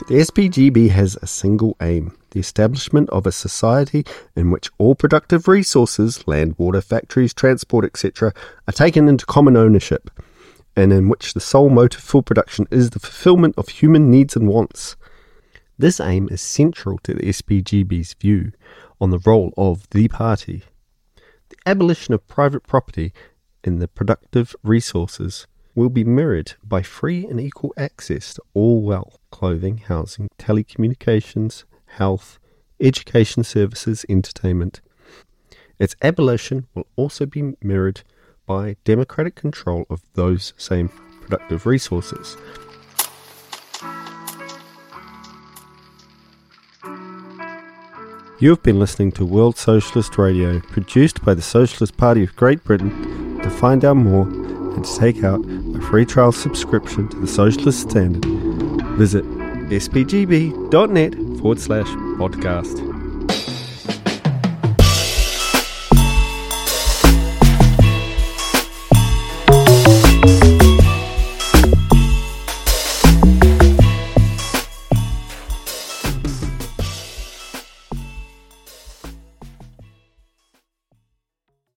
The SPGB has a single aim: the establishment of a society in which all productive resources, land, water, factories, transport, etc., are taken into common ownership, and in which the sole motive for production is the fulfillment of human needs and wants. This aim is central to the SPGB's view on the role of the party. The abolition of private property in the productive resources will be mirrored by free and equal access to all wealth, clothing, housing, telecommunications, health, education services, entertainment. Its abolition will also be mirrored by democratic control of those same productive resources. You have been listening to World Socialist Radio, produced by the Socialist Party of Great Britain. To find out more and to take out a free trial subscription to the Socialist Standard, visit spgb.net/podcast.